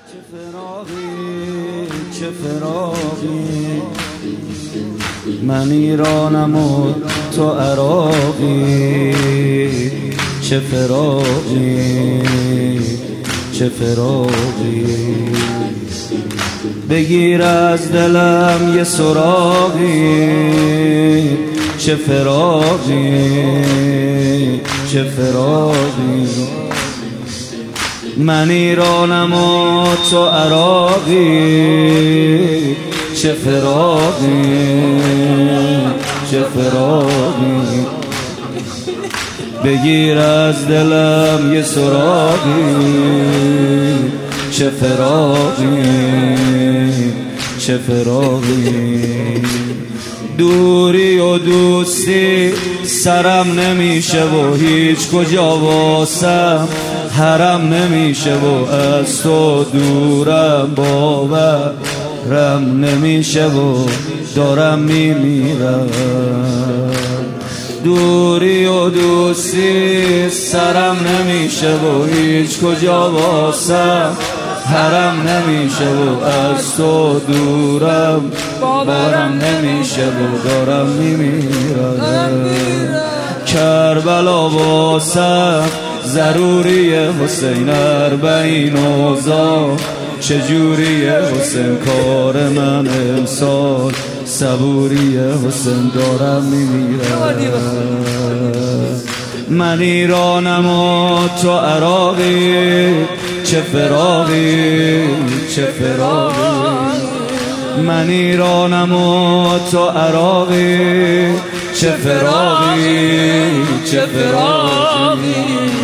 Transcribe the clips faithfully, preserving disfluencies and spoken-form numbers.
چه فراقی چه فراقی، من ایرانم و تو عراقی. چه فراقی چه فراقی، بگیر از دلم یه سراغی. چه فراقی چه فراقی، من ایرانم و تو عراقی. چه فراقی چه فراقی، بگیر از دلم یه سراغی. چه فراقی چه فراقی، دوری و دوستی سرم نمیشه و هیچ کجا واسم حرم نمیشه و از تو دورم باورم نمیشه و دارم میمیرم. دوری و دوستی سرم نمیشه و هیچ کجا واسم حرم نمیشه و از تو دورم باورم نمیشه و دارم میمیرم. کربلا واسم ضروریه حسین، اربعین اوضاع چجوریه حسین، کار من امسال صبوریه حسین، دارم میمیرم. من ایرانم و تو عراقی. چه فراقی چه فراقی، من ایرانم و تو عراقی. چه فراقی چه فراقی،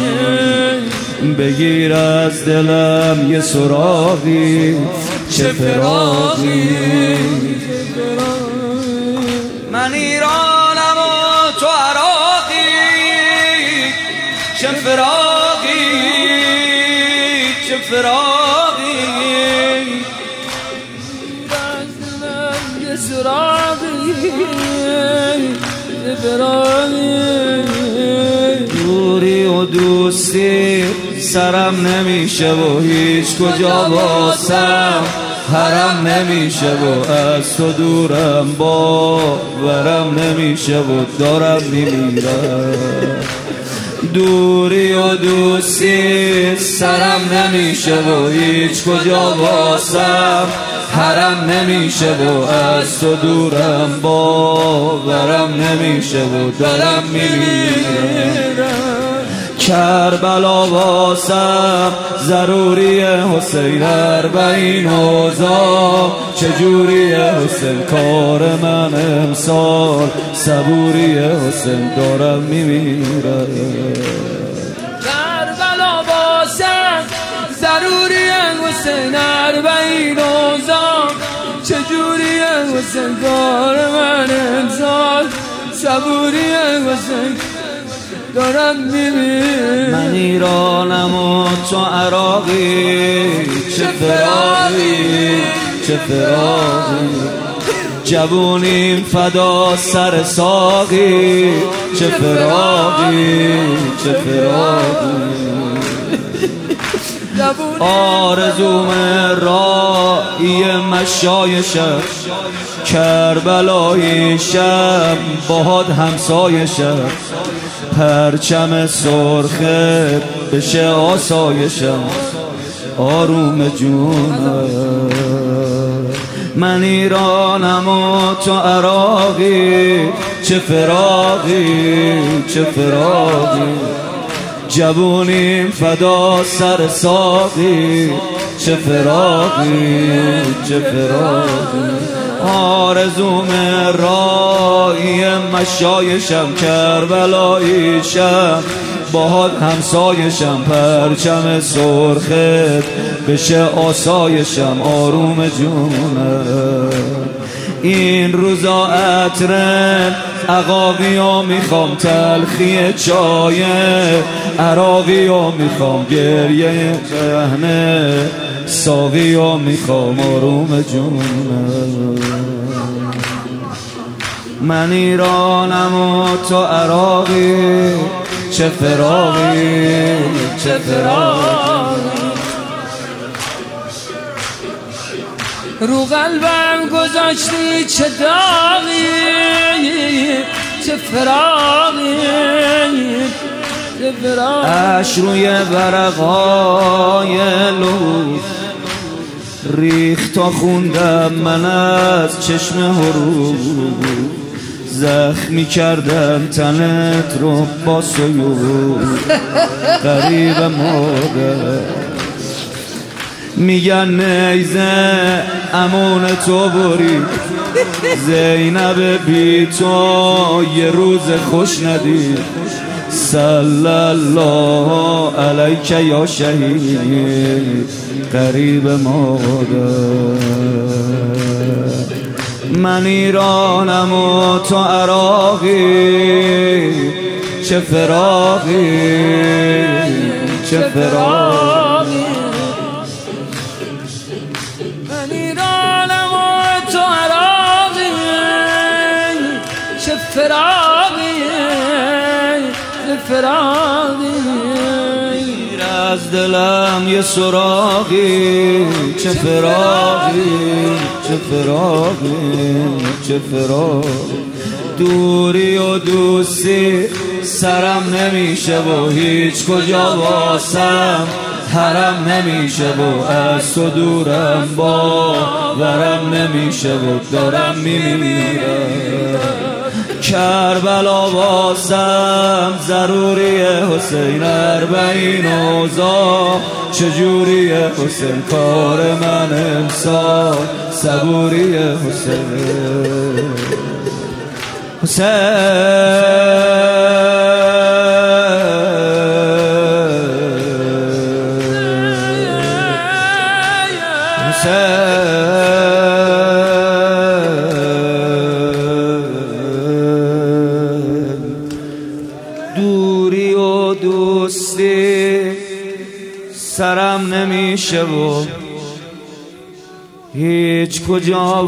بگیر از دلم یه سراغی. چه فراقی من ایرانم و تو عراقی. چه فراقی چه فراقی، یه سراغی. چه فراقی، دوری و دوستی سرم نمیشه و هیچ کجا واسم حرم نمیشه و از تو دورم باورم نمیشه و دارم میمیرم. دوری و دوستی سرم نمیشه و هیچ کجا واسم حرم نمیشه و از تو دورم باورم نمیشه و دارم میمیرم. کربلا واسم ضروریه حسین، اربعین اوضاع چجوریه حسین، کار من امسال صبوریه حسین، دارم میمیرم. کربلا واسم ضروریه حسین، اربعین اوضاع چجوریه حسین، کار من امسال صبوریه حسین، دارم میمیرم. من ایرانم و تو عراقی. چه فراقی چه فراقی، جوونیم فدا سر ساقی. چه فراقی چه فراقی، آرزوم رایی مشایشم، کربلایی شم باهات همسایشم، پرچم سرخه بشه آسایشم، آروم جونم. من ایرانم و تو عراقی. چه فراقی چه فراقی، جوونیم فدا سر ساقی. چه فراقی چه فراقی، آرزوم رایی مشایشم، کربلاییشم باهات همسایشم، پرچم سرخت بشه آسایشم، آروم جونم. این روزا عطرن عقاقی ها میخوام، تلخی چای عراقی ها میخوام، گریه رهنه ساقی ها میخوام، آروم جونم. من ایرانم و تو عراقی. چه فراقی چه فراقی، رو قلبم گذاشتی چه داغی چه فراغی چه فراغی اش روی ورقای لوح ریخت تا خوندم من از چشم حروف زخمی کردم تنت رو با سیوف غریب مادر میگن نیزه امون تو برید زینب بی تو یه روز خوش ندید صلی الله علیک یا شهید غریب مادر من ایرانم و تو عراقی چه فراقی چه فراقی من ایرانم و تو عراقی چه فراقی چه فراقی از دلم یه سراغی چه فراقی چه فراقی چه فراقی دوری و دوستی سرم نمیشه و هیچ کجا واسم حرم نمیشه و از تو دورم باورم نمیشه و دارم میمیرم کربلا واسم ضروریه حسین اربعین اوضاع چجوریه حسین کار من امسال صبوریه حسین دوری و دوستی سرم نمیشه و هیچ کجا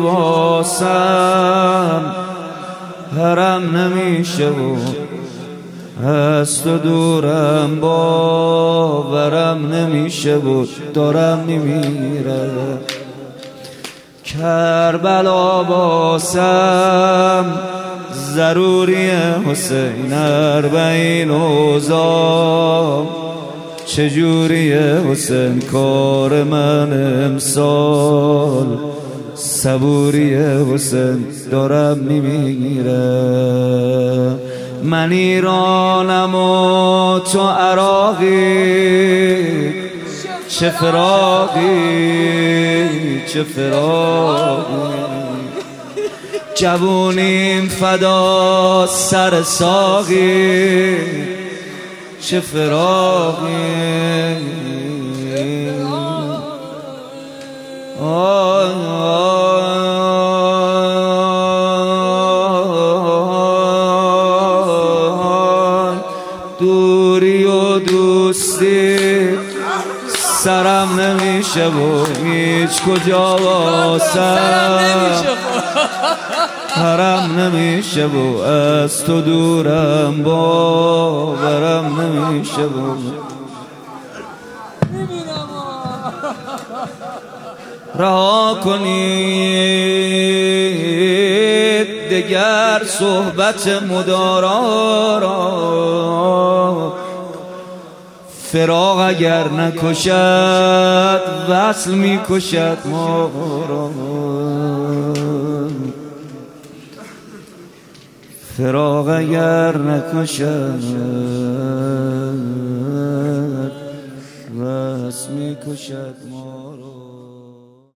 واسم حرم نمیشه و از تو دورم باورم نمیشه و دارم میمیرم کربلا واسم ضروریه حسین اربعین اوضاع چجوریه حسین کار من امسال صبوریه حسین دارم میمیرم من ایرانم و تو عراقی چه فراقی چه فراقی جوونیم فدا سر ساقی چه فراقی آه آه دوری و دوستی سرم نمیشه و هیچ کجا واسم حرم نمیشه و از تو دورم باورم نمیشه و رها کنید دگر صحبت مدارا را فراق اگر نکشد وصل میکشد ما را فراق اگر نکشد وصل میکشد ما را